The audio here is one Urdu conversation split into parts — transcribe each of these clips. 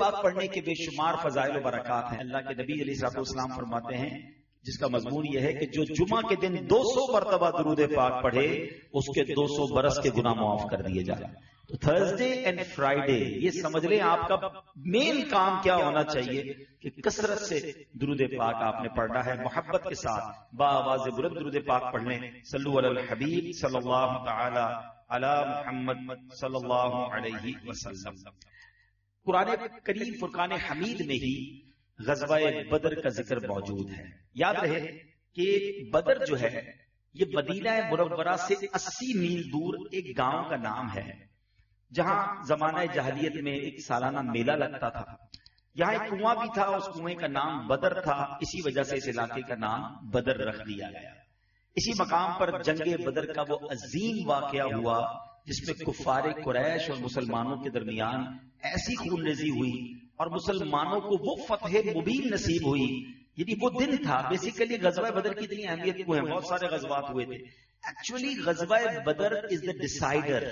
پاک پڑھنے کے بے شمار فضائل و برکات ہیں. اللہ کے نبی علیہ الصلوۃ والسلام فرماتے ہیں جس کا مضمون یہ ہے کہ جو جمعہ کے دن 200 مرتبہ درود پاک پڑھے اس کے 200 برس کے گناہ معاف کر دیے جائیں. تو تھرسڈے اینڈ فرائیڈے یہ سمجھ لیں آپ کا مین کام کیا ہونا چاہیے کہ کثرت سے درود پاک آپ نے پڑھنا ہے, محبت کے ساتھ بآواز بلند درود پاک پڑھنے. صلو علی الحبیب صلی اللہ تعالی علی محمد صلی اللہ علیہ وسلم. قرآن کریم فرقان حمید میں ہی غزوہ بدر کا ذکر موجود ہے. یاد رہے کہ بدر جو ہے یہ مدینہ منورہ سے 80 میل دور ایک گاؤں کا نام ہے جہاں زمانہ جاہلیت میں ایک سالانہ میلہ لگتا تھا. یہاں ایک کنواں بھی تھا, اس کنویں کا نام بدر تھا, اسی وجہ سے اس علاقے کا نام بدر رکھ دیا گیا. اسی مقام پر جنگ بدر کا وہ عظیم واقعہ ہوا جس میں کفار قریش اور مسلمانوں کے درمیان ایسی خون ریزی ہوئی اور مسلمانوں کو وہ فتح مبین نصیب ہوئی. یعنی وہ دن تھا. بیسیکلی غزوہ بدر کی اتنی اہمیت کو ہے, بہت سارے غزوات ہوئے تھے. ایکچولی غزوہ بدر از دا ڈیسائیڈر,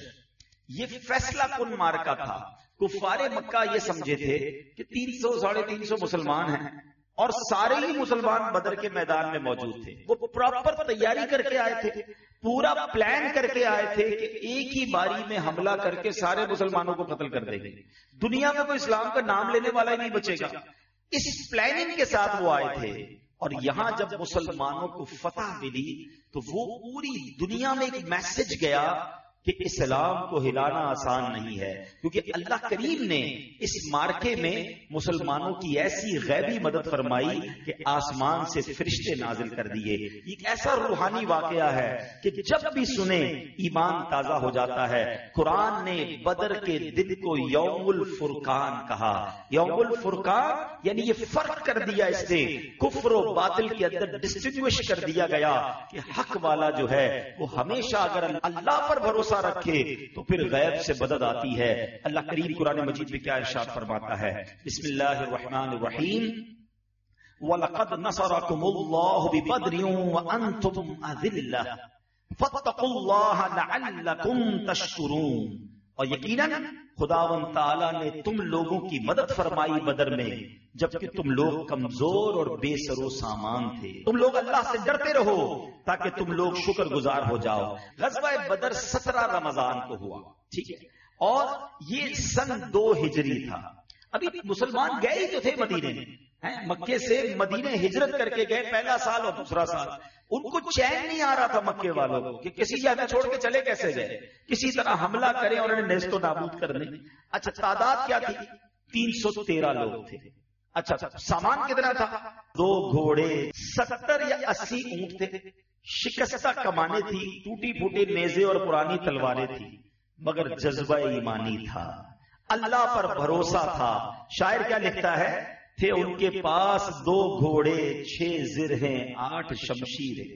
یہ فیصلہ کن مارکا تھا. کفار مکہ یہ سمجھے تھے کہ 300 350 مسلمان ہیں اور سارے ہی مسلمان بدر کے میدان میں موجود تھے. وہ پراپر تیاری کر کے آئے تھے, پورا پلان کر کے آئے تھے کہ ایک ہی باری میں حملہ کر کے سارے مسلمانوں کو قتل کر دیں گے, دنیا میں کوئی اسلام کا نام لینے والا ہی نہیں بچے گا. اس پلاننگ کے ساتھ وہ آئے تھے. اور یہاں جب مسلمانوں کو فتح ملی تو وہ پوری دنیا میں ایک میسج گیا کہ اسلام کو ہلانا آسان نہیں ہے, کیونکہ اللہ کریم نے اس مارکے میں مسلمانوں کی ایسی غیبی مدد فرمائی کہ آسمان سے فرشتے نازل کر دیے. ایک ایسا روحانی واقعہ ہے کہ جب بھی سنیں ایمان تازہ ہو جاتا ہے. قرآن نے بدر کے دن کو یوم الفرقان کہا. یوم الفرقان یعنی یہ فرق کر دیا, اس نے کفر و باطل کے اندر ڈسٹنگوش کر دیا گیا کہ حق والا جو ہے وہ ہمیشہ اگر اللہ پر بھروسہ رکھے تو پھر غیب سے مدد آتی ہے. اللہ کریم قرآن مجید میں کیا ارشاد فرماتا ہے, بسم اللہ الرحمن الرحیم, وَلَقَدْ نَصَرَكُمُ اللَّهُ بِبَدْرٍ وَأَنْتُمْ أَذِلَّةٌ فَاتَّقُوا اللَّهَ لَعَلَّكُمْ تَشْكُرُونَ. اور یقیناً خداوند تعالیٰ نے تم لوگوں کی مدد فرمائی بدر میں جبکہ تم لوگ کمزور اور بے سر و سامان تھے. تم لوگ اللہ سے ڈرتے رہو تاکہ تم لوگ شکر گزار ہو جاؤ. غزوہ بدر 17 رمضان کو ہوا, ٹھیک ہے, اور یہ سن 2 ہجری تھا. ابھی مسلمان گئے ہی جو تھے مدینے میں, مکے سے مدینے ہجرت کر کے گئے, پہلا سال اور دوسرا سال. ان کو چین نہیں آ رہا تھا مکے والوں کو کہ کسی جگہ چھوڑ کے چلے کیسے گئے, کسی طرح حملہ کریں اور انہیں نیست و نابود کر دیں. اچھا تعداد کیا تھی, 313 لوگ تھے. اچھا سامان کتنا تھا, 2 گھوڑے, 70 یا 80 اونٹ تھے, شکستہ کمانیں تھی, ٹوٹی پھوٹی نیزے اور پرانی تلواریں تھی, مگر جذبہ ایمانی تھا, اللہ پر بھروسہ تھا. شاعر کیا لکھتا ہے, تھے ان کے پاس 2 گھوڑے 6 زرہیں 8 شمشیریں.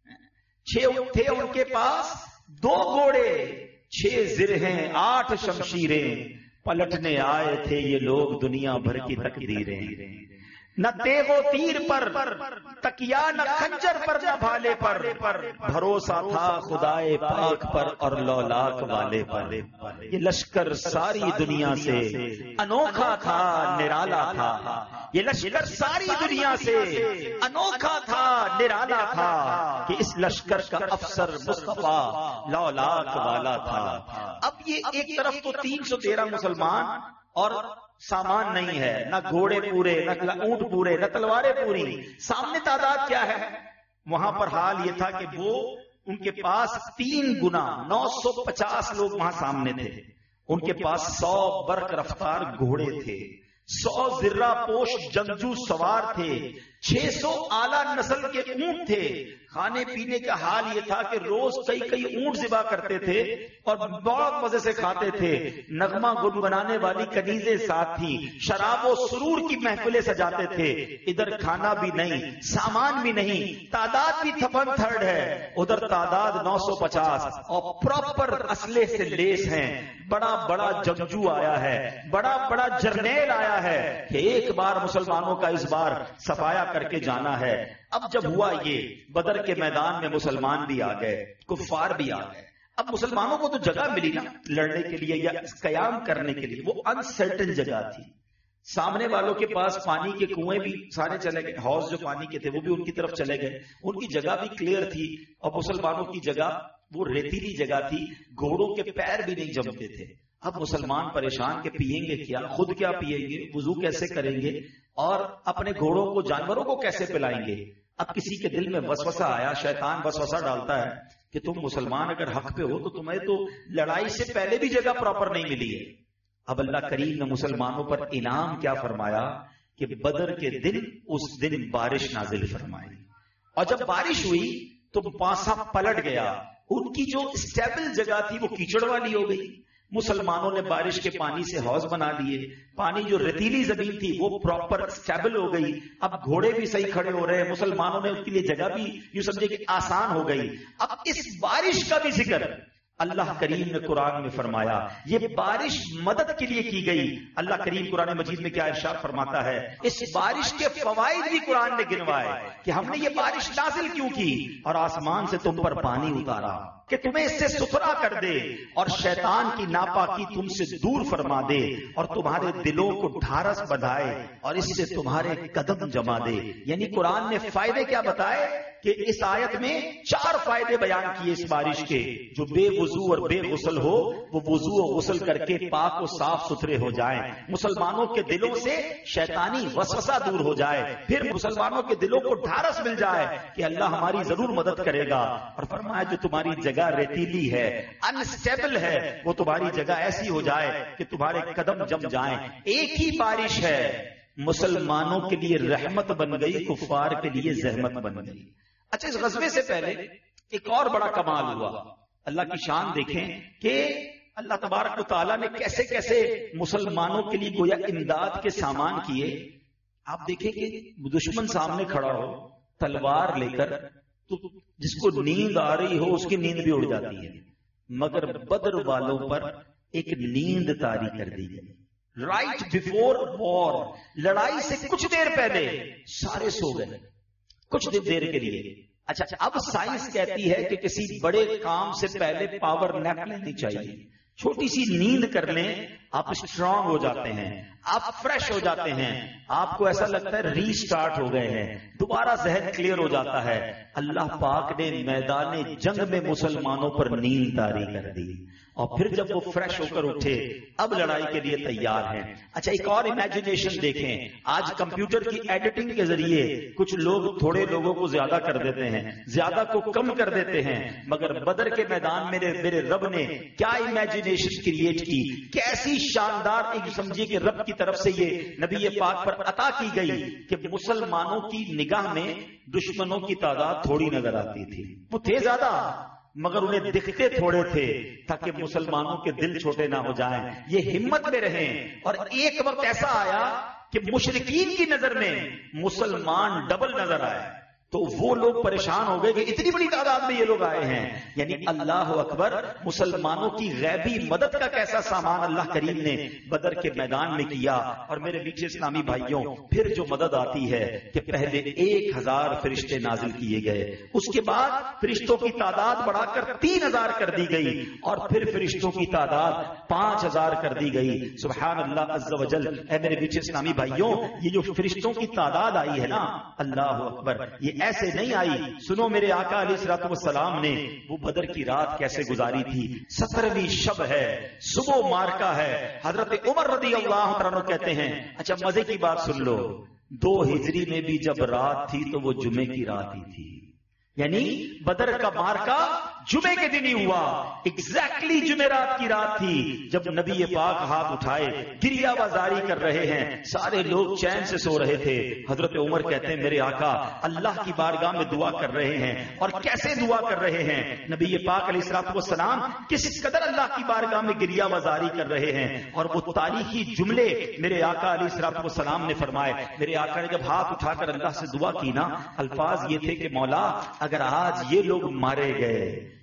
تھے ان کے پاس 2 گھوڑے 6 زرہیں 8 شمشیریں, پلٹنے آئے تھے یہ لوگ دنیا بھر کی تقدیریں. نہ تیغ و تیر پر تکیا, نہ خنجر پر, نہ بھالے پر, بھروسہ تھا خدائے پاک پر اور لولاک والے پر. یہ لشکر ساری دنیا سے انوکھا تھا, نرالا تھا. یہ لشکر ساری دنیا سے انوکھا تھا, نرالا تھا کہ اس لشکر کا افسر مصطفیٰ لولاک والا تھا. اب یہ ایک طرف تو 313 مسلمان اور سامان نہیں ہے, نہ گھوڑے پورے, نہ اونٹ پورے, نہ تلواریں پوری. سامنے تعداد کیا ہے, وہاں پر حال یہ تھا کہ وہ ان کے پاس 3 گنا 950 لوگ وہاں سامنے تھے. ان کے پاس 100 برق رفتار گھوڑے تھے, 100 زرہ پوش جنگجو سوار تھے, 600 اعلیٰ نسل کے اونٹ تھے. کھانے پینے کا حال یہ تھا کہ روز کئی اونٹ ذبح کرتے تھے اور بہت مزے سے کھاتے تھے. نغمہ گنگنانے والی کنیزیں ساتھ تھی, شراب و سرور کی محفلیں سجاتے تھے. ادھر کھانا بھی نہیں, سامان بھی نہیں, تعداد بھی تھپن تھرڈ ہے, ادھر تعداد 950 اور پراپر اسلحے سے لیس ہیں. بڑا بڑا جنگجو آیا ہے, بڑا بڑا جرنیل آیا ہے کہ ایک بار مسلمانوں کا اس بار صفایا کر کے جانا ہے. اب جب ہوا یہ, بدر کے میدان میں مسلمان بھی آ گئے, کفار بھی آ گئے. اب مسلمانوں کو تو جگہ ملی نا لڑنے کے لیے یا قیام کرنے کے لیے, وہ انسرٹن جگہ تھی. سامنے والوں کے پاس پانی کے کنویں بھی سارے چلے گئے، حوض جو پانی کے تھے وہ بھی ان کی طرف چلے گئے، ان کی جگہ بھی کلیئر تھی، اور مسلمانوں کی جگہ وہ ریتیلی جگہ تھی، گھوڑوں کے پیر بھی نہیں جمتے تھے۔ اب مسلمان پریشان کہ پیئیں گے کیا، خود کیا پیئیں گے، وضو کیسے کریں گے، اور اپنے گھوڑوں کو جانوروں کو کیسے پلائیں گے۔ اب کسی کے دل میں وسوسہ آیا، شیطان وسوسہ ڈالتا ہے کہ تم مسلمان اگر حق پہ ہو تو تمہیں تو لڑائی سے پہلے بھی جگہ پراپر نہیں ملی ہے۔ اب اللہ کریم نے مسلمانوں پر انعام کیا فرمایا کہ بدر کے دن اس دن بارش نازل فرمائی، اور جب بارش ہوئی تو پاسا پلٹ گیا، ان کی جو اسٹیبل جگہ تھی وہ کیچڑ والی ہو گئی۔ مسلمانوں نے بارش کے پانی سے حوض بنا لیے، پانی جو ریتیلی زمین تھی وہ پراپر اسٹیبل ہو گئی، اب گھوڑے بھی صحیح کھڑے ہو رہے ہیں، مسلمانوں نے ان کے لیے جگہ بھی یوں سمجھے کہ آسان ہو گئی۔ اب اس بارش کا بھی ذکر اللہ کریم نے قرآن میں فرمایا، یہ بارش مدد کے لیے کی گئی۔ اللہ کریم قرآن مجید میں کیا ارشاد فرماتا ہے، اس بارش کے فوائد بھی قرآن نے گنوائے کہ ہم نے یہ بارش نازل کیوں کی، اور آسمان سے تم پر پانی اتارا کہ تمہیں اس سے ستھرا کر دے، اور شیطان کی ناپاکی تم سے دور فرما دے، اور تمہارے دلوں کو ڈھارس بندھائے، اور اس سے تمہارے قدم جما دے۔ یعنی قرآن نے فائدے کیا بتائے کہ اس آیت میں 4 فائدے بیان کیے اس بارش کے۔ جو بے وضو اور بے غسل ہو وہ وضو و غسل کر کے پاک و صاف ستھرے ہو جائیں، مسلمانوں کے دلوں سے شیطانی وسوسہ دور ہو جائے، پھر مسلمانوں کے دلوں کو ڈھارس مل جائے کہ اللہ ہماری ضرور مدد کرے گا، اور فرمایا جو تمہاری جگہ ریتیلی ہے، انسٹیبل ہے، وہ تمہاری جگہ ایسی ہو جائے کہ تمہارے قدم جم جائیں۔ ایک ہی بارش ہے، مسلمانوں کے لیے رحمت بن گئی، کفار کے لیے زحمت بن گئی۔ اچھا، اس غزوے سے پہلے ایک اور بڑا کمال ہوا۔ اللہ کی شان دیکھیں کہ اللہ تبارک و تعالیٰ نے کیسے کیسے مسلمانوں کے لیے گویا امداد کے سامان کیے۔ آپ دیکھیں کہ دشمن سامنے کھڑا ہو تلوار لے کر، تو جس کو نیند آ رہی ہو اس کی نیند بھی اڑ جاتی ہے، مگر بدر والوں پر ایک نیند طاری کر دی گئی۔ رائٹ بیفور وار، لڑائی سے کچھ دیر پہلے سارے سو گئے کچھ دیر کے لیے۔ اچھا، اب سائنس کہتی ہے کہ کسی بڑے کام سے پہلے پاور نیپ لینی چاہیے، چھوٹی سی نیند کر لیں، آپ اسٹرانگ ہو جاتے ہیں، آپ فریش ہو جاتے ہیں، آپ کو ایسا لگتا ہے ری سٹارٹ ہو گئے ہیں، دوبارہ ذہن کلیئر ہو جاتا ہے۔ اللہ پاک نے میدان جنگ میں مسلمانوں پر نیند طاری کر دی، اور پھر جب وہ فریش ہو کر اٹھے اب لڑائی کے لیے تیار ہیں۔ اچھا، ایک اور امیجنیشن دیکھیں، آج کمپیوٹر کی ایڈیٹنگ کے ذریعے کچھ لوگ تھوڑے لوگوں کو زیادہ کر دیتے ہیں، زیادہ کو کم کر دیتے ہیں، مگر بدر کے میدان میں میرے رب نے کیا امیجنیشن کریٹ کی، کیسی شاندار ایک سمجھیے کہ رب کی طرف سے یہ نبی پاک پر عطا کی گئی کہ مسلمانوں کی نگاہ میں دشمنوں کی تعداد تھوڑی نظر آتی تھی، وہ تھے زیادہ مگر انہیں دکھتے تھوڑے تھے، تاکہ مسلمانوں کے دل چھوٹے نہ ہو جائیں، یہ ہمت میں رہیں۔ اور ایک وقت ایسا آیا کہ مشرکین کی نظر میں مسلمان ڈبل نظر آئے، تو وہ لوگ پریشان ہو گئے کہ اتنی بڑی تعداد میں یہ لوگ آئے ہیں۔ یعنی اللہ اکبر، مسلمانوں کی غیبی مدد کا کیسا سامان اللہ کریم نے بدر کے میدان میں کیا۔ اور میرے میٹھے اسلامی بھائیوں، پھر جو مدد آتی ہے کہ پہلے 1000 فرشتے نازل کیے گئے، اس کے بعد فرشتوں کی تعداد بڑھا کر 3000 کر دی گئی، اور پھر فرشتوں کی تعداد 5000 کر دی گئی۔ سبحان اللہ عز و جل۔ اے میرے میٹھے اسلامی بھائیوں، یہ جو فرشتوں کی تعداد آئی ہے نا، اللہ اکبر، یہ ایسے نہیں آئی۔ سنو میرے آقا علیہ الصلوۃ والسلام نے وہ بدر کی رات کیسے گزاری تھی۔ 17ویں شب ہے، صبح مارکا ہے، حضرت عمر رضی اللہ عنہ کہتے ہیں، اچھا مزے کی بات سن لو، 2 ہجری میں بھی جب رات تھی تو وہ جمعے کی رات ہی تھی، یعنی بدر کا مارکا جمعے کے دن ہی ہوا، ایگزیکٹلی جمعرات کی رات تھی جب نبی پاک ہاتھ اٹھائے گریہ بازاری کر رہے ہیں، سارے لوگ چین سے سو رہے تھے۔ حضرت عمر کہتے ہیں میرے آقا اللہ کی بارگاہ میں دعا کر رہے ہیں، اور کیسے دعا کر رہے ہیں، نبی پاک علیہ الصلوۃ والسلام کس قدر اللہ کی بارگاہ میں گریہ بازاری کر رہے ہیں، اور وہ تاریخی جملے میرے آقا علیہ الصلوۃ والسلام نے فرمائے۔ میرے آقا نے جب ہاتھ اٹھا کر اللہ سے دعا کی نا، الفاظ یہ تھے کہ مولا اگر آج یہ لوگ مارے گئے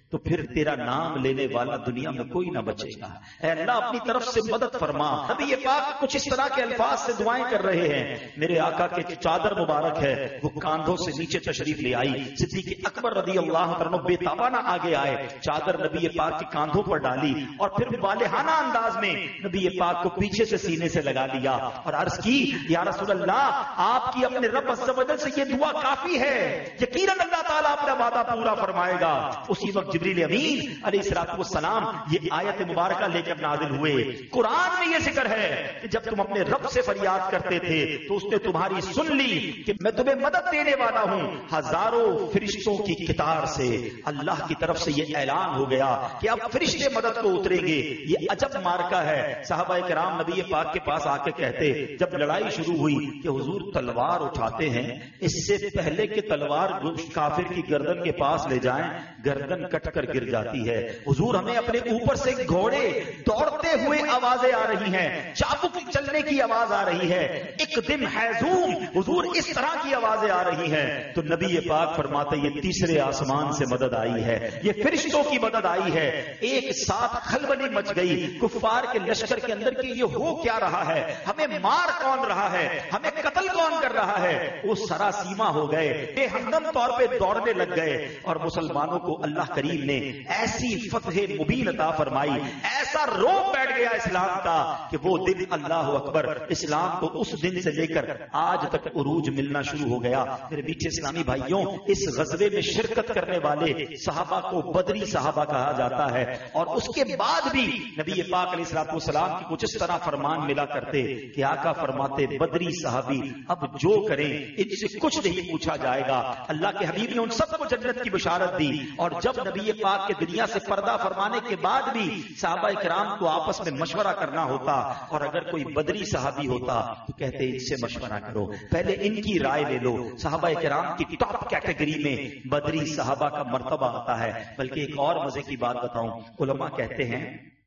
تو پھر تیرا نام لینے والا دنیا میں کوئی نہ بچے گا. اے اللہ اپنی طرف سے مدد فرما. نبی پاک کچھ اس طرح کے الفاظ سے دعائیں کر رہے ہیں. میرے آقا کے چادر مبارک ہے وہ کاندھوں سے نیچے تشریف لے آئی. صدیق اکبر رضی اللہ عنہ بے تابانہ آگے آئے, چادر نبی پاک کے کاندھوں پر ڈالی اور پھر والہانہ انداز میں نبی پاک کو پیچھے سے سینے سے لگا لیا اور عرض کی یا رسول اللہ آپ کی اپنے رب عز و جل سے یہ دعا کافی ہے, یقیناً اللہ تعالیٰ اپنا وعدہ پورا فرمائے گا. اسی وقت جبریل امین علیہ الصلوۃ والسلام یہ آیت مبارکہ لے کر نازل ہوئے. قرآن میں یہ ذکر ہے کہ جب تم اپنے رب سے فریاد کرتے تھے تو اس نے تمہاری سن لی کہ میں تمہیں مدد دینے والا ہوں. ہزاروں فرشتوں کی قطار سے اللہ کی طرف سے یہ اعلان ہو گیا کہ اب فرشتے مدد کو اتریں گے. یہ عجب مارکہ ہے. صحابہ کرام نبی پاک کے پاس آ کے کہتے جب لڑائی شروع ہوئی کہ حضور تلوار اٹھاتے ہیں, اس سے پہلے کہ تلوار کافر کی گردن کے پاس لے جائیں گردن کٹ کر گر جاتی ہے. حضور ہمیں اپنے اوپر سے گھوڑے دوڑتے ہوئے آوازیں آ رہی ہیں, چابک چلنے کی آواز آ رہی ہے, ایک دم حیزوم حضور اس طرح کی آوازیں آ رہی ہیں. تو نبی پاک فرماتے یہ تیسرے آسمان سے مدد آئی ہے, یہ فرشتوں کی مدد آئی ہے. ایک ساتھ خلبلی مچ گئی کفار کے لشکر کے اندر کہ یہ ہو کیا رہا ہے, ہمیں مار کون رہا ہے, ہمیں قتل کون کر رہا ہے. وہ سراسیما ہو گئے, بے ہمدم طور پہ دوڑنے لگ گئے اور مسلمانوں کو اللہ کریم نے ایسی فتح مبین عطا فرمائی, ایسا روپ بیٹھ گیا اسلام کا کہ وہ دن اللہ اکبر اسلام کو اس دن سے لے کر آج تک عروج ملنا شروع ہو گیا. میرے بیچے اسلامی بھائیوں, اس غزوے میں شرکت کرنے والے صحابہ کو بدری صحابہ کہا جاتا ہے اور اس کے بعد بھی نبی پاک علیہ الصلوۃ والسلام کی کچھ اس طرح فرمان ملا کرتے کہ آقا فرماتے بدری صحابی اب جو کریں ان سے کچھ نہیں پوچھا جائے گا. اللہ کے حبیب نے ان سب کو جنت کی بشارت دی. اور جب نبی پاک کے دنیا سے پردہ فرمانے کے بعد بھی صحابہ کرام کو آپس میں مشورہ کرنا ہوتا اور اگر کوئی بدری صحابی ہوتا تو کہتے ان سے مشورہ کرو, پہلے ان کی رائے لے لو. صحابہ کرام کی ٹاپ کیٹیگری میں بدری صحابہ کا مرتبہ آتا ہے. بلکہ ایک اور مزے کی بات بتاؤں, علماء کہتے ہیں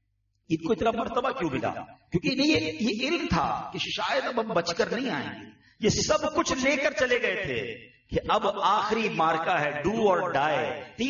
ان کو اتنا مرتبہ کیوں ملا, کیونکہ یہ علم تھا کہ شاید اب ہم بچ کر نہیں آئیں گے. یہ سب کچھ لے کر چلے گئے تھے کہ اب آخری مارکا ہے, ڈو اور ڈائی.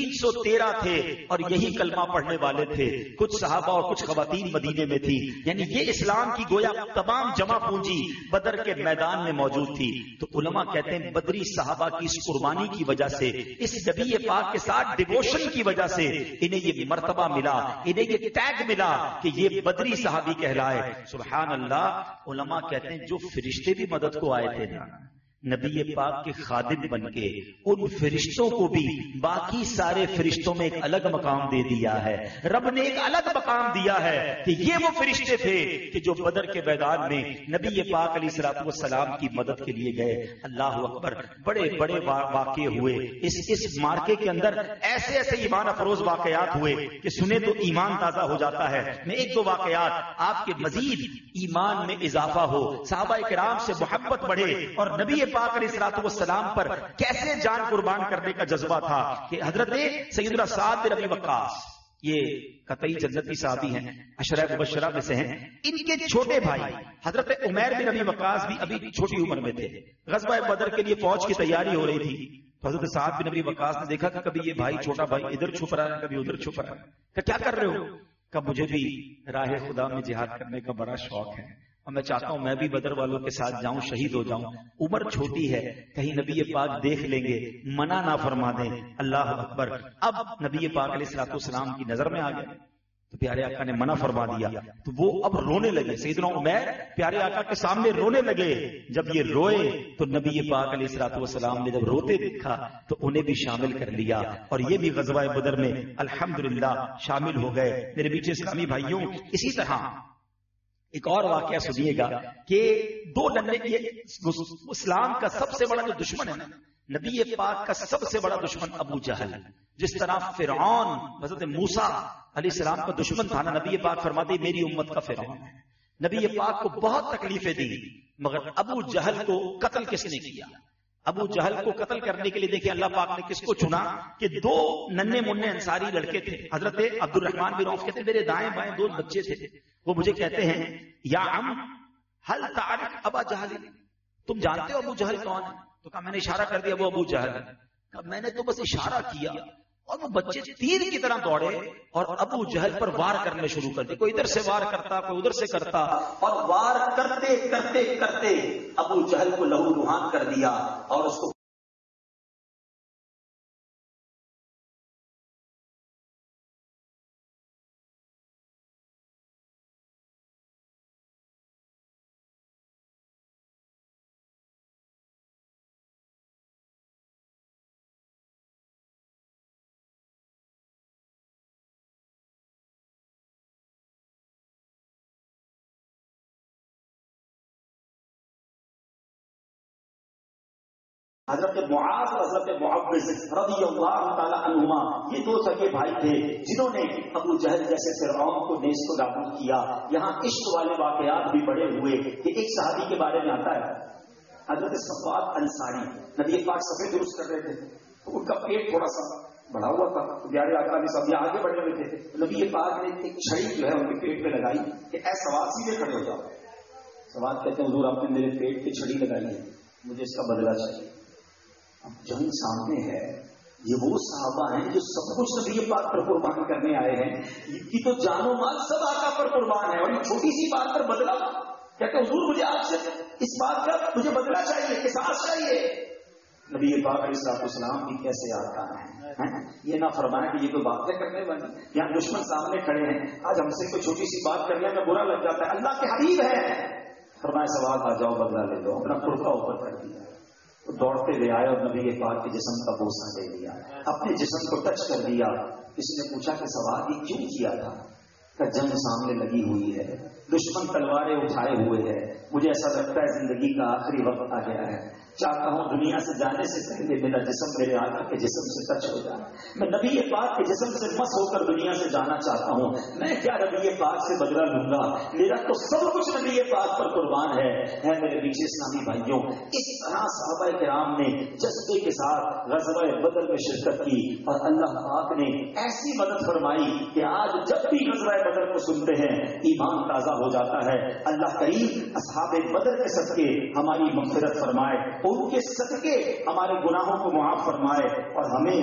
313 تھے اور یہی کلمہ پڑھنے والے تھے. کچھ صحابہ اور کچھ خواتین مدینے میں تھی, یعنی یہ اسلام کی گویا تمام جمع پونجی بدر کے میدان میں موجود تھی. تو علماء کہتے ہیں بدری صحابہ کی اس قربانی کی وجہ سے, اس نبی پاک کے ساتھ ڈیووشن کی وجہ سے انہیں یہ مرتبہ ملا, انہیں یہ ٹیگ ملا کہ یہ بدری صحابی کہلائے. سبحان اللہ. علماء کہتے ہیں جو فرشتے بھی مدد کو آئے تھے نا, نبی پاک کے خادم بن کے ان فرشتوں کو بھی باقی سارے فرشتوں میں ایک الگ مقام دے دیا ہے. رب نے ایک الگ مقام دیا ہے کہ یہ وہ فرشتے تھے کہ جو بدر کے میدان میں نبی پاک علیہ الصلوۃ والسلام کی مدد کے لیے گئے. اللہ اکبر. بڑے بڑے واقعے ہوئے اس مارکے کے اندر, ایسے ایسے ایمان افروز واقعات ہوئے کہ سنے تو ایمان تازہ ہو جاتا ہے. میں ایک دو واقعات آپ کے مزید ایمان میں اضافہ ہو, صحابہ کرام سے محبت بڑھے اور نبی پاک علیہ الصلوۃ والسلام پر کیسے جان قربان کرنے کا جذبہ تھا کہ حضرت سیدنا سعد بن ابی وقاص, یہ قطعی جنتی صحابی ہیں, عشرہ مبشرہ میں سے ہیں. ان کے چھوٹے بھائی حضرت عمیر بن ابی وقاص بھی ابھی چھوٹی عمر میں تھے. غزوہ بدر کے لیے فوج کی تیاری ہو رہی تھی. حضرت سعد بن ابی وقاص نے دیکھا کہ کبھی یہ بھائی چھوٹا بھائی ادھر چھپ رہا ہے, کبھی ادھر چھپ رہا ہے. کہ کیا کر رہے ہو؟ کہ مجھے بھی راہ خدا میں جہاد کرنے کا بڑا شوق ہے اور میں چاہتا ہوں میں بھی بدر والوں کے ساتھ جاؤں, شہید ہو جاؤں. عمر چھوٹی ہے, کہیں نبی پاک دیکھ لیں گے, منع نہ فرما دیں. اللہ اکبر. اب نبی پاک علیہ الصلوۃ والسلام کی نظر میں آ گئے تو پیارے آقا نے منع فرما دیا. تو وہ اب رونے لگے. سیدنا عمیر پیارے آقا کے سامنے رونے لگے. جب یہ روئے تو نبی پاک علیہ الصلوۃ والسلام نے جب روتے دیکھا تو انہیں بھی شامل کر لیا اور یہ بھی غزوہ بدر میں الحمدللہ شامل ہو گئے. میرے بیچے اسلامی بھائیوں, اسی طرح ایک اور واقعہ سنیے گا کہ دو ننے, اسلام کا سب سے بڑا جو دشمن ہے نا, نبی پاک کا سب سے بڑا دشمن ابو جہل. جس طرح فرعون حضرت موسیٰ علیہ السلام کا دشمن تھا نا, نبی پاک فرماتے میری امت کا فرعون ہے. نبی پاک کو بہت تکلیفیں دی, مگر ابو جہل کو قتل کس نے کیا؟ ابو جہل کو قتل کرنے کے لیے دیکھیں اللہ پاک نے کس کو چنا کہ دو ننے مننے انصاری لڑکے تھے. حضرت عبد الرحمن بن عوف کہتے ہیں میرے دائیں بائیں دو بچے تھے, وہ مجھے کہتے ہیں یا عم ہل تعرف ابا جہل, تم جانتے ہو ابو جہل کون ہے؟ تو کہا میں نے اشارہ کر دیا وہ ابو جہل ہے. کہا میں نے تو بس اشارہ کیا, اور وہ بچے تیر کی طرح دوڑے اور ابو جہل پر وار کرنے شروع کر دی. کوئی ادھر سے وار کرتا, کوئی ادھر سے کرتا, اور وار کرتے کرتے کرتے ابو جہل کو لہو لہان کر دیا اور اس کو حضرت معاذ اور حضرت معوذ رضی اللہ تعالی عنہما یہ دو سگے بھائی تھے جنہوں نے ابو جہل جیسے فرعون کو نیست و نابود کیا. یہاں عشق والے واقعات بھی بڑے ہوئے کہ ایک صحابی کے بارے میں آتا ہے حضرت صفوات انصاری, نبی پاک صفے درست کر رہے تھے, ان کا پیٹ تھوڑا سا بڑھا ہوا تھا, پیارے آقا نے سب آگے بڑھ رہے تھے, نبی پاک نے ایک چھڑی جو ہے ان کے پیٹ پہ لگائی کہ اے سواد سیدھے کھڑے ہو جاؤ. سواد کہتے ہیں حضور آپ نے میرے پیٹ پہ چھڑی لگائی ہے, مجھے اس کا بدلہ چاہیے. اب جنگ سامنے ہے, یہ وہ صحابہ ہیں جو سب کچھ نبی پاک پر قربان کرنے آئے ہیں, ان کی تو جان و مال سب آقا پر قربان ہے, اور یہ چھوٹی سی بات پر بدلا کہتے ہیں حضور مجھے آپ سے اس بات کا مجھے بدلہ چاہیے, قصاص چاہیے. نبی پاک علیہ السلام کی کیسے آقا ہیں, یہ نہ فرمایا کہ یہ کوئی باتیں کرنے والی, یہاں دشمن سامنے کھڑے ہیں, آج ہم سے کوئی چھوٹی سی بات کرنے میں برا لگ جاتا ہے, اللہ کے حبیب ہے, فرمایا سوال آ جاؤ بدلہ لے لو, اپنا کرتا اوپر کر دیا, دوڑتے ہوئے آئے اور نبی پاک کے جسم کا بوسہ دے دیا, اپنے جسم کو ٹچ کر دیا. کسی نے پوچھا کہ سوال یہ کیوں کیا تھا, کہ جنگ سامنے لگی ہوئی ہے, دشمن تلواریں اٹھائے ہوئے ہے, مجھے ایسا لگتا ہے زندگی کا آخری وقت آ گیا ہے, چاہتا ہوں دنیا سے جانے سے پہلے میرا جسم میرے آقا کے جسم سے ٹچ ہو جائے, میں نبی پاک کے جسم سے مس ہو کر دنیا سے جانا چاہتا ہوں. میں کیا نبی پاک سے بدلہ لوں گا, میرا تو سب کچھ نبی پاک پر قربان ہے. میرے پیچھے اسلامی بھائیوں, اس طرح صحابہ کرام نے جذبے کے ساتھ غزوہ بدر میں شرکت کی, اور اللہ پاک نے ایسی مدد فرمائی کہ آج جب بھی غزوہ بدر کو سنتے ہیں ایمان تازہ ہو جاتا ہے. اللہ کریم اصحاب بدر کے صدقے ہماری مغفرت فرمائے, ان کے صدقے ہمارے گناہوں کو معاف فرمائے, اور ہمیں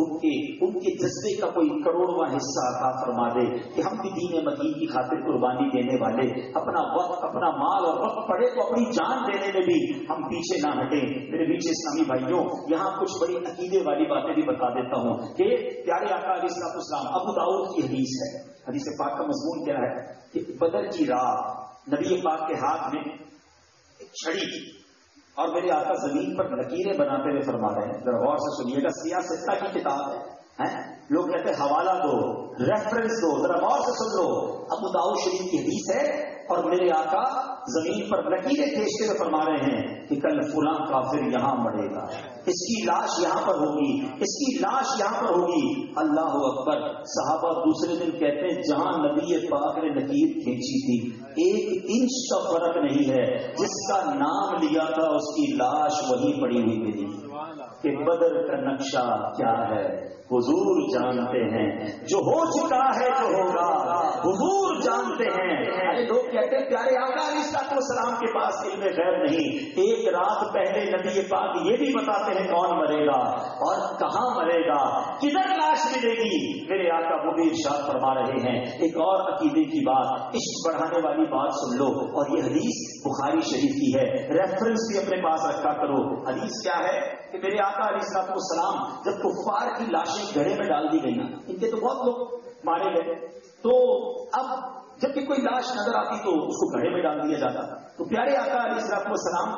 ان کے جذبے کا کوئی کروڑواں حصہ عطا فرما دے کہ ہم بھی دین مدین کی خاطر قربانی دینے والے, اپنا وقت, اپنا مال, اور وقت پڑے تو اپنی جان دینے میں بھی ہم پیچھے نہ ہٹیں. میرے پیچھے اسلامی بھائیوں, یہاں کچھ بڑی عقیدے والی باتیں بھی بتا دیتا ہوں کہ پیارے آقا علیہ السلام, ابو داؤد کی حدیث ہے, حدیث پاک کا مضمون کیا ہے کہ بدر کی رات نبی پاک کے ہاتھ میں ایک چھڑی تھی, اور میرے آقا زمین پر لکیریں بناتے ہوئے فرما رہے ہیں. ذرا غور سے سنیے گا, سیاستہ کی کتاب ہے, لوگ کہتے ہیں حوالہ دو, ریفرنس دو, ذرا غور سے سن لو. ابو داؤد شریف کی حدیث ہے, اور میرے آقا زمین پر لکیریں کھینچتے ہوئے فرما رہے ہیں کہ کل فلاں کافر یہاں مڑے گا, اس کی لاش یہاں پر ہوگی, اس کی لاش یہاں پر ہوگی. اللہ اکبر. صحابہ دوسرے دن کہتے ہیں جہاں نبی پاک نے لکیر کھینچی تھی 1 انچ کا فرق نہیں ہے, جس کا نام لیا تھا اس کی لاش وہیں پڑی ہوئی ملی. کہ بدر کا نقشہ کیا ہے حضور جانتے ہیں, جو ہو چکا ہے جو ہوگا حضور جانتے ہیں. ارے لوگ کہتے ہیں پیارے آقا علیہ السلام کے پاس علم غیب نہیں. ایک رات پہلے نبی پاک یہ بھی بتاتے ہیں کون مرے گا اور کہاں مرے گا, کدھر لاش ملے گی. میرے آقا وہ بھی ارشاد فرما رہے ہیں. ایک اور عقیدے کی بات, عشق بڑھانے والی بات سن لو, اور یہ حدیث بخاری شریف کی ہے, ریفرنس بھی اپنے پاس رکھا کرو. حدیث کیا ہے کہ میرے آقا علیہ السلام جب کفار کی لاشیں گھڑے میں ڈال دی گئی نا, ان کے تو بہت لوگ مارے گئے, تو اب جب بھی کوئی لاش نظر آتی تو اس کو گھڑے میں ڈال دیا جاتا. تو پیارے آقا علیہ السلام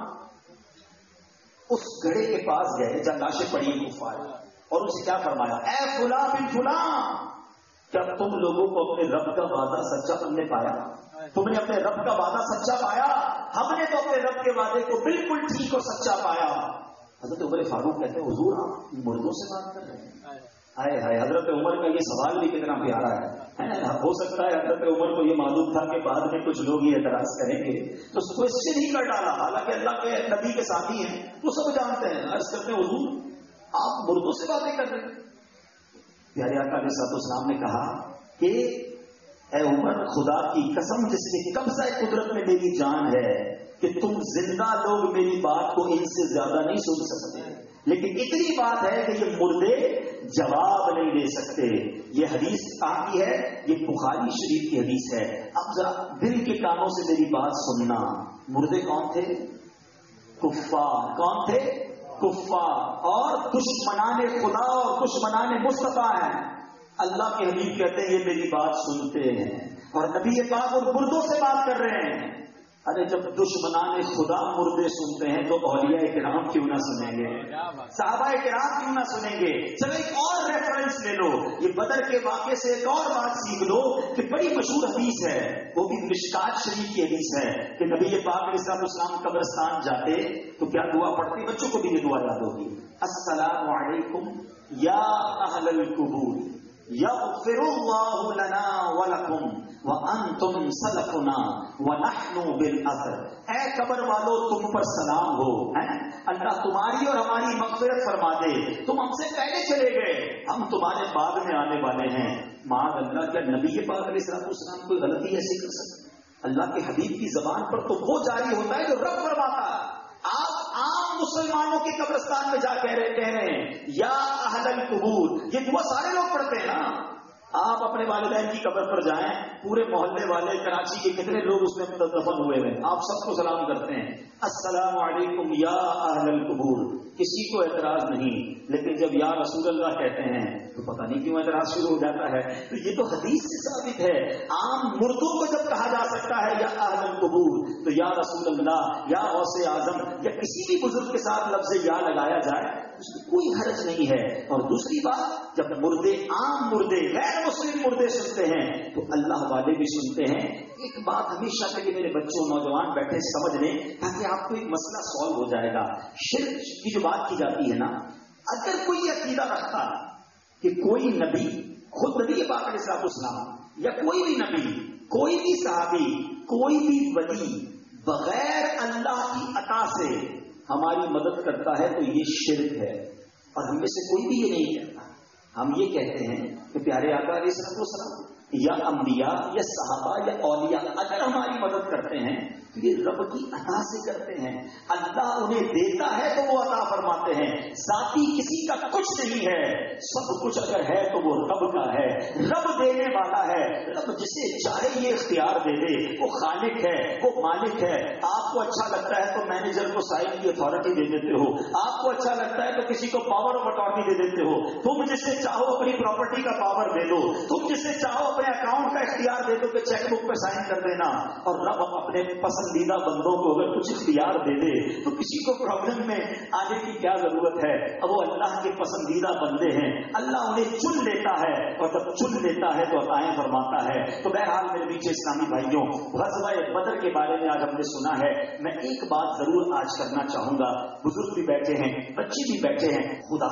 اس گھڑے کے پاس گئے جہاں لاشیں پڑی ہیں کفار, اور ان سے کیا فرمایا, اے فلاں بن فلاں, کیا تم لوگوں کو اپنے رب کا وعدہ سچا تم نے پایا, تم نے اپنے رب کا وعدہ سچا پایا. ہم نے تو اپنے رب کے وعدے کو بالکل ٹھیک اور سچا پایا. حضرت عمر فاروق کہتے ہیں حضور آپ مردوں سے بات کر رہے ہیں. آئے ہائے, حضرت عمر کا یہ سوال بھی کتنا پیارا ہے. ہو سکتا ہے حضرت عمر کو یہ معلوم تھا کہ بعد میں کچھ لوگ یہ اعتراض کریں گے, تو کوشچن ہی کر ڈالا. حالانکہ اللہ کے نبی کے ساتھی ہیں, وہ سب جانتے ہیں. عرض کرتے ہیں حضور آپ مردوں سے باتیں کر رہے ہیں. پیارے آقا علیہ السلام نے کہا کہ اے عمر, خدا کی قسم جس کے قبضہ قدرت میں میری جان ہے کہ تم زندہ لوگ میری بات کو ان سے زیادہ نہیں سن سکتے, لیکن اتنی بات ہے کہ یہ مردے جواب نہیں دے سکتے. یہ حدیث کہاں کی ہے؟ یہ بخاری شریف کی حدیث ہے. اب ذرا دل کے کانوں سے میری بات سننا. مردے کون تھے؟ کفار. کون تھے؟ کفار اور دشمنان خدا اور دشمنان مصطفیٰ ہیں. اللہ کے حبیب کہتے ہیں یہ میری بات سنتے ہیں اور نبی پاک اور مردوں سے بات کر رہے ہیں. ارے جب دشمنان خدا مردے سنتے ہیں تو اولیاء کرام کیوں نہ سنیں گے؟ صحابہ کرام کیوں نہ سنیں گے؟ چلو ایک اور ریفرنس لے لو. یہ بدر کے واقعے سے ایک اور بات سیکھ لو کہ بڑی مشہور حدیث ہے, وہ بھی مشکات شریف کی حدیث ہے کہ نبی پاک علیہ السلام قبرستان جاتے تو کیا دعا پڑھتے؟ بچوں کو بھی یہ دعا یاد ہوگی. السلام علیکم یا اہل القبور یغفر اللہ لنا ولکم وانتم سلفنا ونحن بالاثر. اے قبر والو تم پر سلام ہو, اللہ تمہاری اور ہماری مغفرت فرما دے. تم ہم سے پہلے چلے گئے, ہم تمہارے بعد میں آنے والے ہیں. معاذ اللہ, کیا نبی پاک علیہ السلام کوئی غلطی ایسی کر سکتے؟ اللہ کے حبیب کی زبان پر تو وہ جاری ہوتا ہے جو رب فرماتا ہے. آپ عام مسلمانوں کے قبرستان میں جا کہہ رہے ہیں یا اہل القبور, یہ دعا سارے لوگ پڑھتے ہیں نا. آپ اپنے والدین کی قبر پر جائیں, پورے محلے والے کراچی کے کتنے لوگ اس میں دفن ہوئے ہیں, آپ سب کو سلام کرتے ہیں السلام علیکم یا اہل القبور. کسی کو اعتراض نہیں, لیکن جب یا رسول اللہ کہتے ہیں تو پتہ نہیں کیوں اعتراض شروع ہو جاتا ہے. تو یہ تو حدیث سے ثابت ہے. عام مردوں کو جب کہا جا سکتا ہے یا اہل القبور تو یا رسول اللہ یا غوث اعظم یا کسی بھی بزرگ کے ساتھ لفظ یا لگایا جائے اس میں کوئی حرج نہیں ہے. اور دوسری بات, جب مردے عام مردے غیر مسلم مردے سنتے ہیں تو اللہ والے بھی سنتے ہیں. ایک بات ہمیشہ کے لیے میرے بچوں نوجوان بیٹھے سمجھ لیں تاکہ آپ کو ایک مسئلہ سالو ہو جائے گا. شرک کی جو بات کی جاتی ہے نا, اگر کوئی یہ عقیدہ رکھتا کہ کوئی نبی, خود نبی پاک علیہ السلام یا کوئی بھی نبی, کوئی بھی صحابی, کوئی بھی ولی بغیر اللہ کی عطا سے ہماری مدد کرتا ہے تو یہ شرک ہے. اور ہم میں سے کوئی بھی یہ نہیں کہتا. ہم یہ کہتے ہیں کہ پیارے آقا علیہ السلام یا انبیاء یا صحابہ یا اولیاء اگر ہماری مدد کرتے ہیں تو یہ رب کی عطا سے کرتے ہیں. اللہ انہیں دیتا ہے تو وہ عطا فرماتے ہیں. ذاتی کسی کا کچھ نہیں ہے, سب کچھ اگر ہے تو وہ رب کا ہے. رب دینے والا ہے. رب جسے چاہے یہ اختیار دے دے. وہ خالق ہے, وہ مالک ہے. آپ کو اچھا لگتا ہے تو مینیجر کو سائن کی اتھارٹی دے دیتے ہو, آپ کو اچھا لگتا ہے تو کسی کو پاور آف اٹارنی دے دیتے ہو. تم جسے چاہو اپنی پراپرٹی کا پاور دے دو, تم جسے چاہو اپنے اکاؤنٹ کا اختیار دے دو کہ چیک بک پہ سائن کر دینا. اور رب اپنے پسندیدہ بندوں کو اگر کچھ اختیار دے دے تو کسی کو پرابلم میں آنے کی کیا ضرورت ہے؟ اب وہ اللہ کے پسندیدہ بندے ہیں, اللہ انہیں چن لیتا ہے اور جب چن لیتا ہے تو عطائیں فرماتا ہے. تو بہرحال میرے پیچھے اسلامی بھائیوں, غزوہ بدر کے بارے میں آج ہم نے سنا ہے. میں ایک بات ضرور آج کرنا چاہوں گا. بزرگ بھی بیٹھے ہیں, بچے بھی بیٹھے ہیں, خدا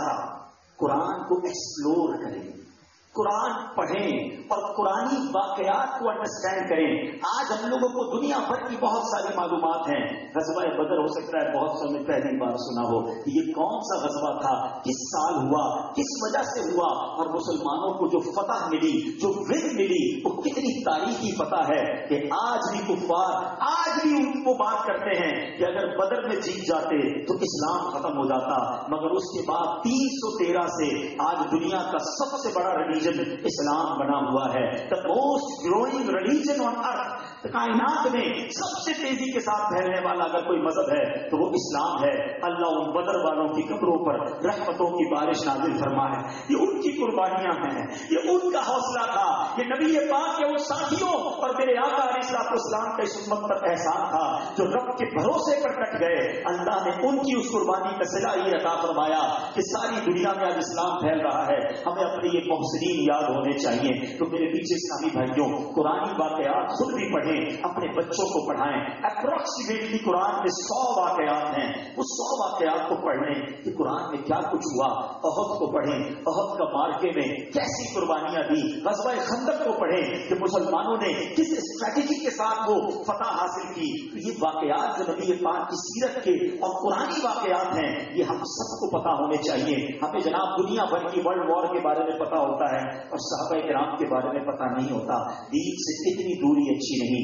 قرآن کو ایکسپلور کریں, قرآن پڑھیں اور قرآنی واقعات کو انڈرسٹینڈ کریں. آج ہم لوگوں کو دنیا بھر کی بہت ساری معلومات ہیں. غزوہ بدر ہو سکتا ہے بہت سو نے پہلی بار سنا ہو, یہ کون سا غزوہ تھا, کس سال ہوا, کس وجہ سے ہوا, اور مسلمانوں کو جو فتح ملی, جو وزن ملی, وہ کتنی تاریخی فتح ہے کہ آج بھی کفار آج بھی ان کو بات کرتے ہیں کہ اگر بدر میں جیت جاتے تو اسلام ختم ہو جاتا. مگر اس کے بعد 313 سے آج دنیا کا سب سے بڑا ریلیجن اسلام بنا ہوا ہے. the most growing religion on earth. کائنات میں سب سے تیزی کے ساتھ پھیلنے والا اگر کوئی مذہب ہے تو وہ اسلام ہے. اللہ ان بدر والوں کی قبروں پر رحمتوں کی بارش نازل فرمائے. یہ ان کی قربانیاں ہیں, یہ ان کا حوصلہ تھا, یہ نبی پاک کے ان ساتھیوں اور میرے آقا علیہ السلام کا اس امت پر احسان تھا جو رب کے بھروسے پر ڈٹ گئے. اللہ نے ان کی اس قربانی کا صلہ یہ عطا فرمایا کہ ساری دنیا میں آج اسلام پھیل رہا ہے. ہمیں اپنے یہ محسنین یاد ہونے چاہیے. تو میرے پیچھے اسلامی بھائیوں, قرآنی واقعات خود بھی پڑھیں, اپنے بچوں کو پڑھائیں. اپروکسیمیٹلی قرآن میں 100 واقعات ہیں. وہ 100 واقعات کو پڑھ لیں کہ قرآن میں کیا کچھ ہوا. احد کو پڑھیں, احد کا مارکے میں کیسی قربانیاں دی. غزوہ خندق کو پڑھیں کہ مسلمانوں نے کس اسٹریٹجی کے ساتھ وہ فتح حاصل کی. تو یہ واقعات جو نبی پاک کی سیرت کے اور قرآنی واقعات ہیں, یہ ہم سب کو پتا ہونے چاہیے. ہمیں جناب دنیا بھر کی ورلڈ وار کے بارے میں پتا ہوتا ہے اور صحابہ کرام کے بارے میں پتا نہیں ہوتا. دین سے اتنی دوری اچھی نہیں.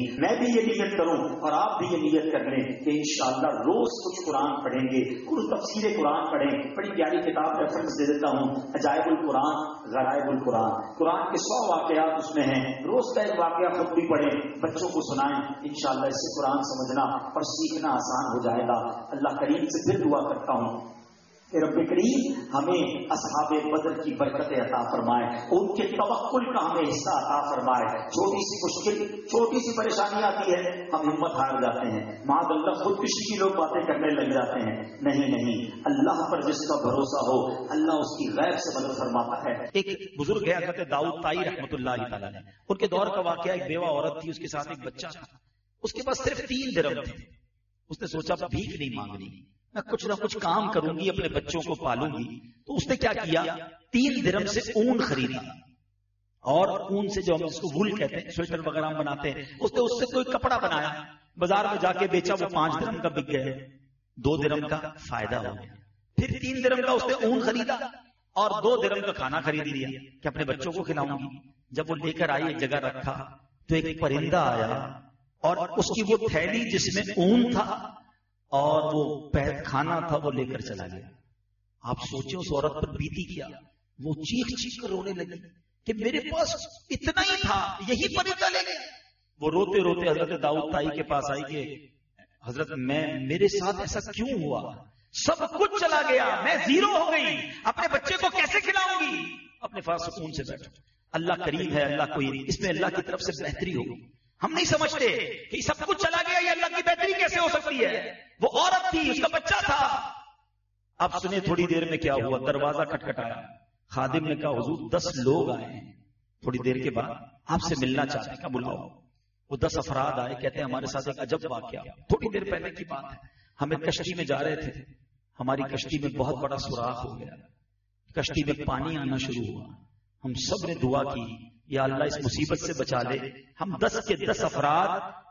میں بھی یہ نیت کروں اور آپ بھی یہ نیت کر لیں کہ انشاءاللہ روز کچھ قرآن پڑھیں گے، کچھ تفسیر قرآن پڑھیں. بڑی پیاری کتاب ریفرنس دے دیتا ہوں، عجائب القرآن غرائب القرآن. قرآن کے 100 واقعات اس میں ہیں، روز کا ایک واقعہ خود بھی پڑھیں، بچوں کو سنائیں. انشاءاللہ اس سے قرآن سمجھنا اور سیکھنا آسان ہو جائے گا. اللہ کریم سے پھر دعا کرتا ہوں کہ رب کریم ہمیں اصحاب بدر کی برکتیں عطا فرمائے، ان کے توکل کا ہمیں حصہ عطا فرمائے. چھوٹی سی مشکل، چھوٹی سی پریشانی آتی ہے، ہم ہمت ہار جاتے ہیں، معاذ اللہ خودکشی کی لوگ باتیں کرنے لگ جاتے ہیں. نہیں، اللہ پر جس کا بھروسہ ہو اللہ اس کی غیب سے مدد فرماتا ہے. ایک بزرگ ہے حضرت داؤد طائی رحمۃ اللہ تعالیٰ نے، ان کے دور کا واقعہ، ایک بیوہ عورت تھی، اس کے ساتھ ایک بچہ تھا، اس کے پاس صرف 3 درہم تھے. اس نے سوچا بھیک نہیں مانگنی، میں کچھ نہ کچھ کام کروں گی، اپنے بچوں کو پالوں گی. تو اس نے کیا کیا، 3 درہم سے اون خریدا، اور اون سے جو ہم اس کو وول کہتے ہیں، سویٹر وغیرہ ہم بناتے ہیں، اس نے اس سے کوئی کپڑا بنایا، بازار میں جا کے بیچا، وہ 5 درہم کا بک گیا، 2 درہم کا فائدہ ہو گیا. پھر 3 درہم کا اس نے اون خریدا اور 2 درہم کا کھانا خرید لیا کہ اپنے بچوں کو کھلاؤں گی. جب وہ لے کر آئی، ایک جگہ رکھا، تو ایک پرندہ آیا اور اس کی وہ تھیلی جس میں اون تھا اور وہ کھانا تھا وہ لے کر چلا گیا. آپ سوچیں اس عورت پر بیتی کیا، وہ چیخ کر رونے لگی کہ میرے پاس اتنا ہی تھا، یہی پرندہ لے گیا. وہ روتے روتے حضرت داؤد طائی کے پاس آئی کہ حضرت میرے ساتھ ایسا کیوں ہوا، سب کچھ چلا گیا، میں زیرو ہو گئی، اپنے بچے کو کیسے کھلاؤں گی. اپنے پاس سکون سے بیٹھو، اللہ کریم ہے، اللہ کوئی اس میں اللہ کی طرف سے بہتری ہوگی. ہم نہیں سمجھتے کہ سب کچھ چلا گیا، یہ اللہ کی بہتری کیسے ہو سکتی ہے. وہ عورت تھی، اس کا بچہ تھا. اب سنیں تھوڑی دیر میں کیا ہوا، دروازہ کھٹکھٹایا، خادم نے کہا حضور 10 لوگ آئے ہیں، تھوڑی دیر کے بعد آپ سے ملنا چاہتے ہیں، کہا بلاؤ. وہ 10 افراد آئے، کہتے ہیں ہمارے ساتھ ایک عجب واقعہ، تھوڑی دیر پہلے کی بات ہے، ہم ایک کشتی میں جا رہے تھے، ہماری کشتی میں بہت بڑا سوراخ ہو گیا، کشتی میں پانی آنا شروع ہوا. ہم سب نے دعا کی یا اللہ اس مصیبت سے بچا لے. ہم 10 کے 10 افراد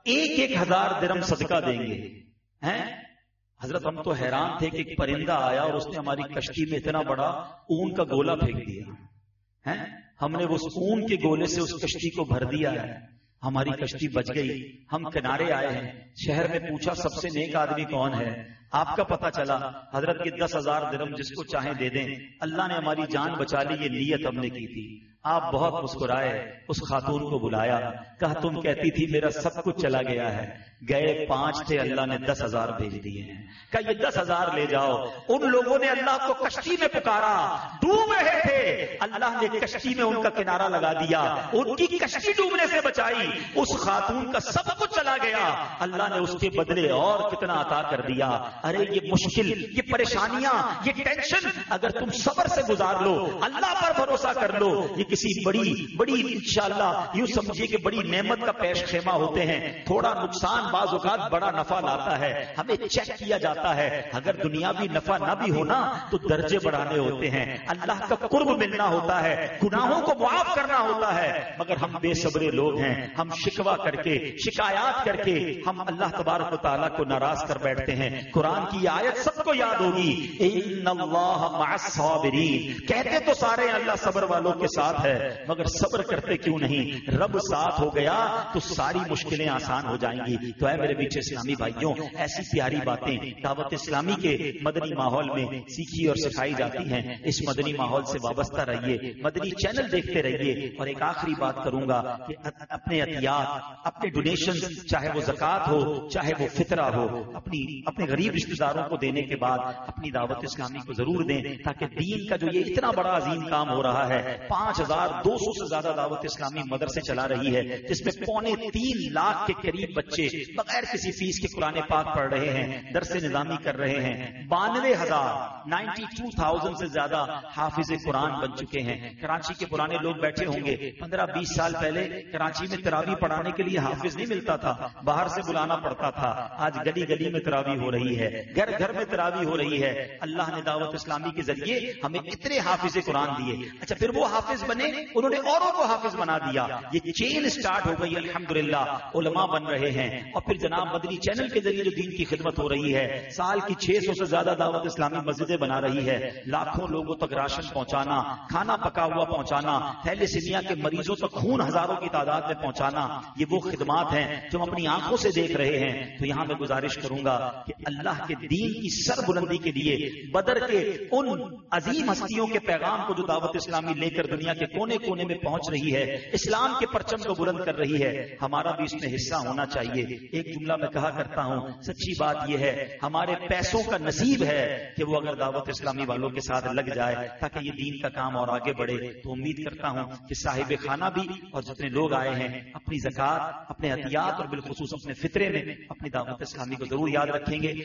1,000 درہم صدقہ دیں گے. حضرت ہم تو حیران تھے کہ ایک پرندہ آیا اور اس نے ہماری کشتی میں اتنا بڑا اون کا گولا پھینک دیا. ہم نے اس اون کے گولے سے اس کشتی کو بھر دیا ہے، ہماری کشتی بچ گئی. ہم کنارے آئے ہیں، شہر میں پوچھا سب سے نیک آدمی کون ہے، آپ کا پتہ چلا حضرت کے 10,000 درہم جس کو چاہیں دے دیں، اللہ نے ہماری جان بچا لی، یہ نیت ہم نے کی تھی. آپ بہت مسکرائے، اس خاتون کو بلایا، کہا تم کہتی تھی میرا سب کچھ چلا گیا ہے، گئے 5 تھے، اللہ نے 10,000 بھیج دیے ہیں. کہا یہ 10,000 لے جاؤ. ان لوگوں نے اللہ کو کشتی میں پکارا، ڈوب رہے تھے، اللہ نے کشتی میں ان کا کنارہ لگا دیا، ان کی کشتی ڈوبنے سے بچائی. اس خاتون کا سب کچھ چلا گیا، اللہ نے اس کے بدلے اور کتنا عطا کر دیا. ارے یہ مشکل، یہ پریشانیاں، یہ ٹینشن اگر تم صبر سے گزار لو، اللہ پر بھروسہ کر لو، یہ کسی بڑی انشاءاللہ یوں سمجھیے کہ بڑی نعمت کا پیش خیمہ ہوتے ہیں. تھوڑا نقصان بعض اوقات بڑا نفع لاتا ہے، ہمیں چیک کیا جاتا ہے. اگر دنیاوی نفع نہ بھی ہونا تو درجے بڑھانے ہوتے ہیں، اللہ کا قرب ملنا ہوتا ہے، گناہوں کو معاف کرنا ہوتا ہے. مگر ہم بے صبرے لوگ ہیں، ہم شکوہ کر کے، شکایات کر کے ہم اللہ تبارک و تعالیٰ کو ناراض کر بیٹھتے ہیں. قرآن کی آیت سب کو یاد ہوگی، ان اللہ مع الصابرین. کہتے تو سارے اللہ صبر والوں کے ساتھ ہے، مگر صبر کرتے کیوں نہیں. رب ساتھ ہو گیا تو ساری مشکلیں آسان ہو جائیں گی. تو اے میرے میٹھے اسلامی بھائیوں، ایسی پیاری باتیں دعوت اسلامی کے مدنی ماحول میں سیکھی اور سکھائی جاتی ہیں. اس مدنی ماحول سے وابستہ رہیے، مدنی چینل دیکھتے رہیے. اور ایک آخری بات کروں گا کہ اپنے عطیات، اپنے ڈونیشن، چاہے وہ زکوٰۃ ہو چاہے وہ فطرہ ہو، اپنے غریب رشتہ داروں کو دینے کے بعد اپنی دعوت اسلامی کو ضرور دیں، تاکہ دین کا جو یہ اتنا بڑا عظیم کام ہو رہا ہے، 5,200 سے زیادہ دعوت اسلامی مدرسے چلا رہی ہے، جس میں 2.25 لاکھ کے قریب بچے بغیر کسی فیس کے قرآن پاک پڑھ رہے ہیں، درس نظامی کر رہے ہیں. 92,000 سے زیادہ حافظ قرآن بن چکے ہیں. کراچی کے پرانے لوگ بیٹھے ہوں گے، 15-20 سال پہلے کراچی میں تراویح پڑھانے کے لیے حافظ نہیں ملتا تھا، باہر سے بلانا پڑتا تھا. آج گلی گلی میں تراویح ہو رہی ہے، گھر گھر میں تراویح ہو رہی ہے. اللہ نے دعوت اسلامی کے ذریعے ہمیں اتنے حافظ قرآن دیے. اچھا پھر وہ حافظ بنے بنے انہوں نے اوروں کو حافظ بنا دیا. یہ چین سٹارٹ ہو گئی الحمدللہ, علماء بن رہے ہیں. اور پھر جناب مدنی چینل کے ذریعے جو دین کی خدمت ہو رہی ہے, سال کی 600 سے زیادہ دعوت اسلامی مسجدیں بنا رہی ہے, لاکھوں لوگوں تک راشن پہنچانا, کھانا پکا ہوا پہنچانا, تھیلیسیمیا کے مریضوں تک خون ہزاروں کی تعداد میں پہنچانا, یہ وہ خدمات ہیں جو ہم اپنی آنکھوں سے دیکھ رہے ہیں. تو یہاں میں گزارش کروں گا کہ اللہ کے دین کی سر بلندی کے لیے بدر کے ان عظیم ہستیوں کے پیغام کو جو دعوت اسلامی لے کر دنیا کے کونے کونے میں پہنچ رہی ہے, اسلام کے پرچم کو بلند کر رہی ہے, ہمارا بھی اس میں حصہ ہونا چاہیے. ایک جملہ میں کہا کرتا ہوں, سچی بات یہ ہے ہمارے پیسوں کا نصیب ہے کہ وہ اگر دعوت اسلامی والوں کے ساتھ لگ جائے تاکہ یہ دین کا کام اور آگے بڑھے. تو امید کرتا ہوں کہ صاحب خانہ بھی اور جتنے لوگ آئے ہیں اپنی زکات, اپنے عطیات اور بالخصوص اپنے فطرے میں اپنی دعوت اسلامی کو ضرور یاد رکھیں گے.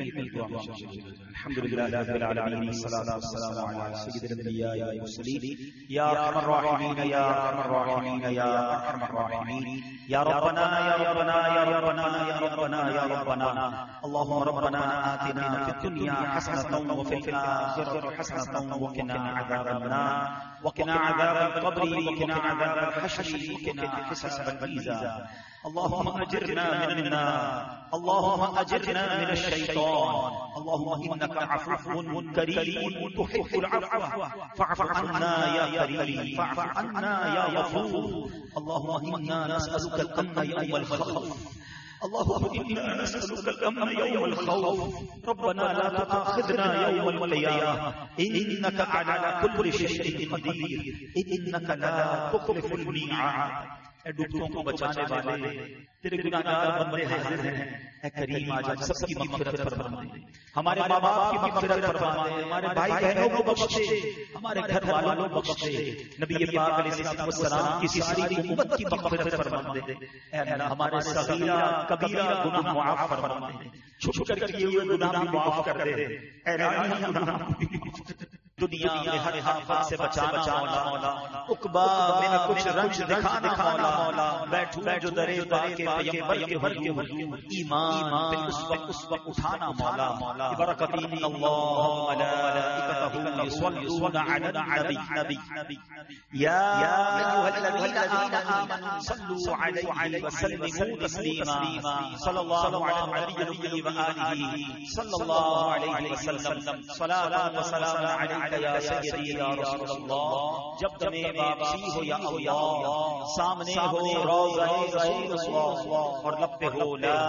الحمدللہ رب العالمین والصلاۃ والسلام علی سید الانبیاء والمرسلین یا ارحم الراحمین یا ارحم الراحمین یا ارحم الراحمین یا ربنا یا ربنا یا ربنا یا ربنا یا ربنا اللهم ربنا آتنا فی الدنیا حسنۃ وفی الآخرۃ حسنۃ وقنا عذاب النار وقنا عذاب القبر وقنا عذاب الحشر وقنا حساب الميزان اللهم اجرنا من النار اللهم اجرنا من الشيطان اللهم انك عفو كريم تحب العفو فاعف عنا يا كريم فاعف عنا يا غفور اللهم انا نسالك الامن يوم الخوف اللهم انا نسالك الامن يوم الخوف ربنا لا تؤاخذنا يوم القيامه انك على كل شيء قدير انك لا تخلف الميعاد. اے ڈوبتوں کو بچانے والے تیرے گناہگار بندے حاضر ہیں, اے کریم آج ہم سب کی مغفرت فرما دے, ہمارے ماں باپ کی مغفرت فرما دے, ہمارے بھائی بہنوں کو بخش دے, ہمارے گھر والوں کو بخش دے, نبی پاک علیہ السلام کی ساری امت کی مغفرت فرما دے. اے اللہ ہمارے صغیرہ کبیرہ گناہ معاف فرما دے, چھپ کر کیے ہوئے گناہ بھی معاف کر دے, اے الہی گناہ دنیا میں ہر آفت سے بچانا مولا, عقبہ میں نہ کچھ رنج دکھانا مولا, بیٹھوں جو درے دار کے پیغمبر کے حضور ایمان پہ اس وقت اٹھانا مولا, برکت اللہ ملائکتہ یصلون علی النبی یا ایھا الذین آمنوا صلوا علیہ وسلموا تسلیما صلی اللہ علی النبی و آلہ صلی اللہ علیہ وسلم صلاۃ و سلام علیہ یا سیدی یا رسول اللہ. جب تمہیں واپسی ہو یا اللہ, سامنے ہو روضہ رسول اللہ اور لب پہ ہو لا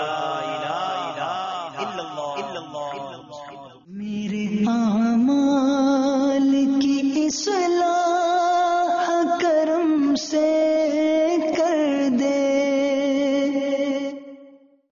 الہ الا اللہ. میرے اعمال کی اصلاح کرم سے